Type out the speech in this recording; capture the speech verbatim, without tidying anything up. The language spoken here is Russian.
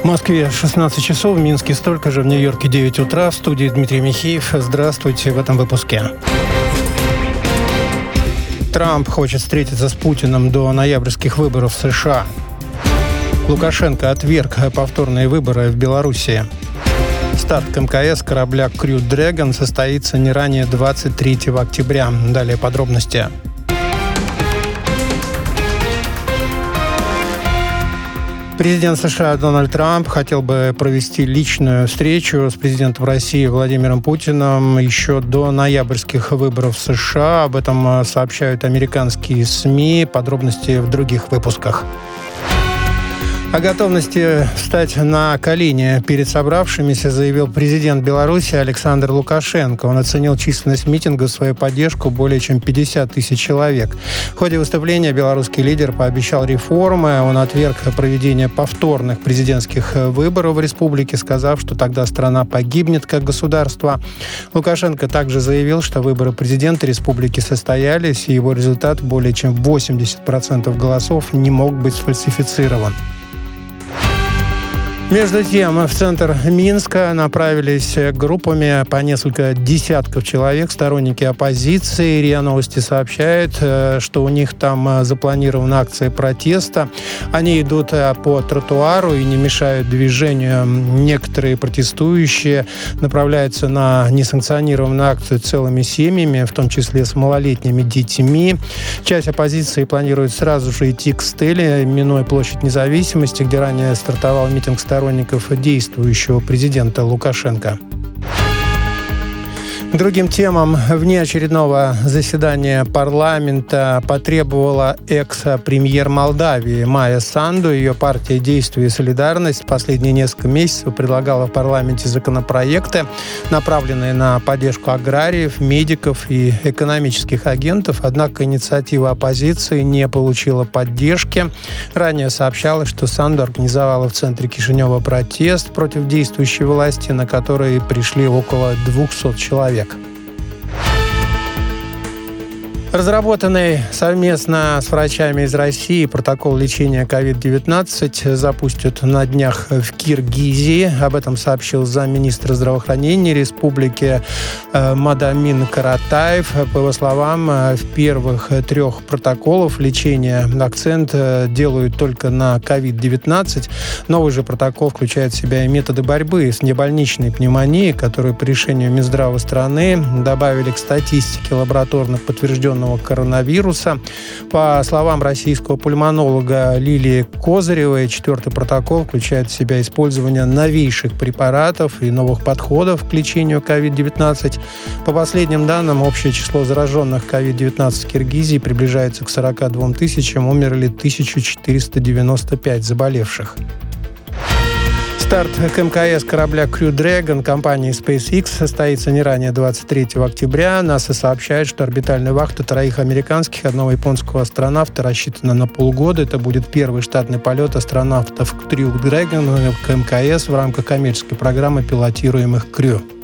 Москве шестнадцать часов, в Минске столько же, в Нью-Йорке девять утра. В студии Дмитрий Михеев. Здравствуйте в этом выпуске. Трамп хочет встретиться с Путиным до ноябрьских выборов в США. Лукашенко отверг повторные выборы в Белоруссии. Старт к эм ка эс корабля Crew Dragon состоится не ранее двадцать третьего октября. Далее подробности. Президент США Дональд Трамп хотел бы провести личную встречу с президентом России Владимиром Путиным еще до ноябрьских выборов в США. Об этом сообщают американские СМИ. Подробности в других выпусках. О готовности встать на колени перед собравшимися заявил президент Беларуси Александр Лукашенко. Он оценил численность митинга в свою поддержку более чем пятьдесят тысяч человек. В ходе выступления белорусский лидер пообещал реформы. Он отверг проведение повторных президентских выборов в республике, сказав, что тогда страна погибнет как государство. Лукашенко также заявил, что выборы президента республики состоялись, и его результат более чем восемьдесят процентов голосов не мог быть сфальсифицирован. Между тем, в центр Минска направились группами по несколько десятков человек, сторонники оппозиции. РИА Новости сообщает, что у них там запланирована акция протеста. Они идут по тротуару и не мешают движению. Некоторые протестующие направляются на несанкционированную акцию целыми семьями, в том числе с малолетними детьми. Часть оппозиции планирует сразу же идти к стеле, минуя площадь Независимости, где ранее стартовал митинг сторонников действующего президента Лукашенко. К другим темам. Вне очередного заседания парламента потребовала экс-премьер Молдавии Майя Санду. Ее партия «Действие и солидарность» последние несколько месяцев предлагала в парламенте законопроекты, направленные на поддержку аграриев, медиков и экономических агентов. Однако инициатива оппозиции не получила поддержки. Ранее сообщалось, что Санду организовала в центре Кишинева протест против действующей власти, на который пришли около двухсот человек. Разработанный совместно с врачами из России протокол лечения ковид девятнадцать запустят на днях в Киргизии. Об этом сообщил замминистра здравоохранения республики Мадамин Каратаев. По его словам, в первых трех протоколах лечения акцент делают только на ковид девятнадцать. Новый же протокол включает в себя и методы борьбы с небольничной пневмонией, которые по решению Минздрава страны добавили к статистике лабораторно подтвержденных коронавируса. По словам российского пульмонолога Лилии Козыревой, четвертый протокол включает в себя использование новейших препаратов и новых подходов к лечению ковид девятнадцать. По последним данным, общее число зараженных ковид девятнадцать в Киргизии приближается к сорока двум тысячам, умерли тысяча четыреста девяносто пять заболевших. Старт к эм ка эс корабля Crew Dragon компании SpaceX состоится не ранее двадцать третьего октября. НАСА сообщает, что орбитальная вахта троих американских и одного японского астронавта рассчитана на полгода. Это будет первый штатный полет астронавтов Crew Dragon к эм ка эс в рамках коммерческой программы пилотируемых Crew.